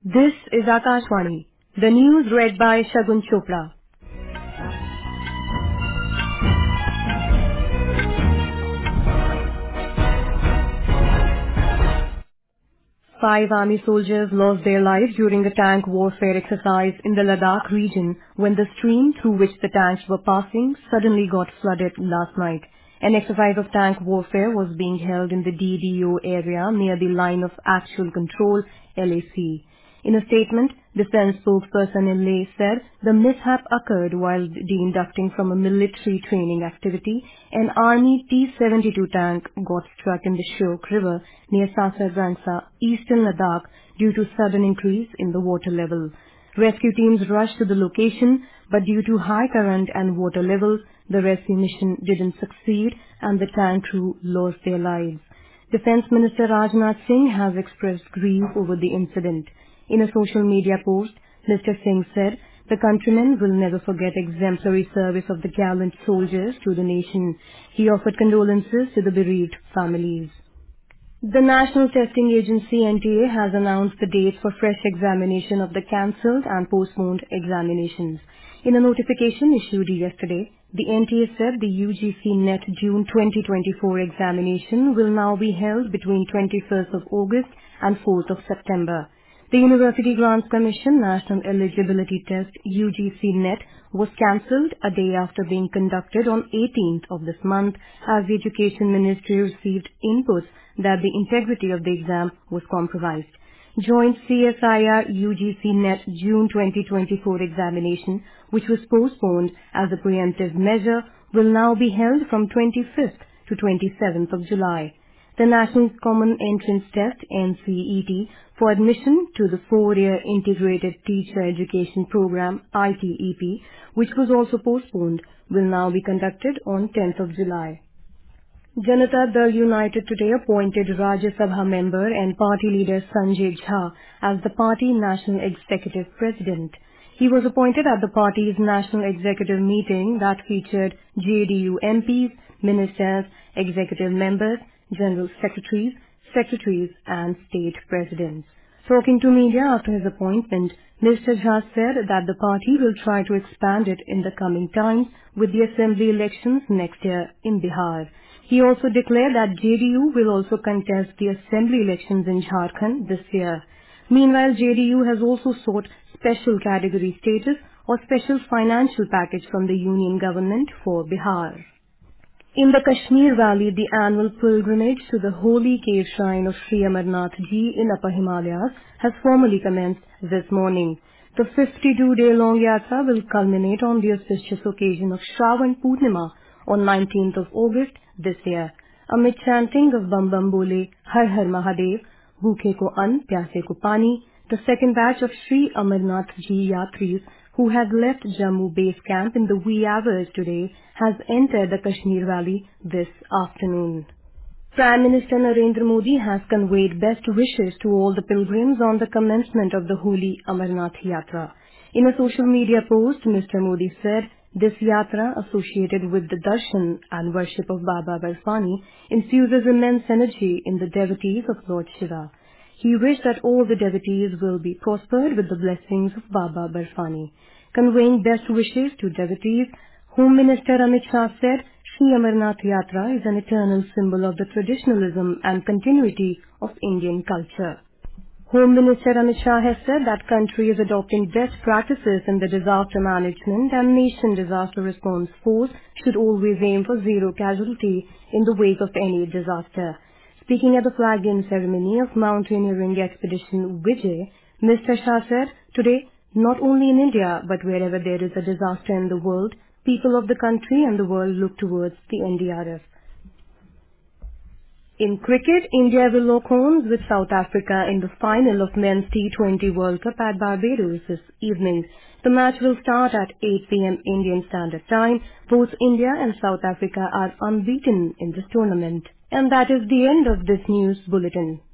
This is Akashvani. The news read by Shagun Chopra. 5 army soldiers lost their lives during a tank warfare exercise in the Ladakh region when the stream through which the tanks were passing suddenly got flooded last night. An exercise of tank warfare was being held in the DDO area near the Line of Actual Control, LAC. In a statement, defense spokesperson in Leh said the mishap occurred while de-inducting from a military training activity. An Army T-72 tank got struck in the Shyok River near Sasar Rangsa, eastern Ladakh, due to sudden increase in the water level. Rescue teams rushed to the location, but due to high current and water levels, the rescue mission didn't succeed and the tank crew lost their lives. Defense Minister Rajnath Singh has expressed grief over the incident. In a social media post, Mr. Singh said, "The countrymen will never forget exemplary service of the gallant soldiers to the nation." He offered condolences to the bereaved families. The National Testing Agency (NTA) has announced the dates for fresh examination of the cancelled and postponed examinations. In a notification issued yesterday, the NTA said the UGC NET June 2024 examination will now be held between 21st of August and 4th of September. The University Grants Commission National Eligibility Test UGC NET was cancelled a day after being conducted on 18th of this month as the Education Ministry received inputs that the integrity of the exam was compromised. Joint CSIR UGC NET June 2024 examination, which was postponed as a preemptive measure, will now be held from 25th to 27th of July. The National Common Entrance Test NCET for admission to the 4-year Integrated Teacher Education Program ITEP, which was also postponed, will now be conducted on 10th of July. Janata Dal United today appointed Rajya Sabha member and party leader Sanjay Jha as the party National Executive President. He was appointed at the party's National Executive meeting that featured JDU MPs, ministers, executive members, general secretaries and state presidents. Talking to media after his appointment, Mr. Jha said that the party will try to expand it in the coming times with the assembly elections next year in Bihar. He also declared that JDU will also contest the assembly elections in Jharkhand this year. Meanwhile, JDU has also sought special category status or special financial package from the union government for Bihar. In the Kashmir Valley, the annual pilgrimage to the holy cave shrine of Sri Amarnath Ji in Upper Himalayas has formally commenced this morning. The 52-day-long yatra will culminate on the auspicious occasion of Shravan Purnima on 19th of August this year. Amid chanting of Bam Bam Bole, Har Har Mahadev, Bhukhe ko Ann, Pyase ko Pani, the second batch of Sri Amarnath Ji Yatris who had left Jammu base camp in the wee hours today has entered the Kashmir Valley this afternoon. Prime Minister Narendra Modi has conveyed best wishes to all the pilgrims on the commencement of the holy Amarnath Yatra. In a social media post, Mr. Modi said, "This yatra associated with the darshan and worship of Baba Barfani infuses immense energy in the devotees of Lord Shiva." He wished that all the devotees will be prospered with the blessings of Baba Barfani. Conveying best wishes to devotees, Home Minister Amit Shah said, Sri Amarnath Yatra is an eternal symbol of the traditionalism and continuity of Indian culture. Home Minister Amit Shah has said that country is adopting best practices in the disaster management and Nation Disaster Response Force should always aim for zero casualty in the wake of any disaster. Speaking at the flag-in ceremony of mountaineering expedition Vijay, Mr. Shah said, "Today, not only in India but wherever there is a disaster in the world, people of the country and the world look towards the NDRF." In cricket, India will lock horns with South Africa in the final of Men's T20 World Cup at Barbados this evening. The match will start at 8 p.m. Indian Standard Time. Both India and South Africa are unbeaten in this tournament. And that is the end of this news bulletin.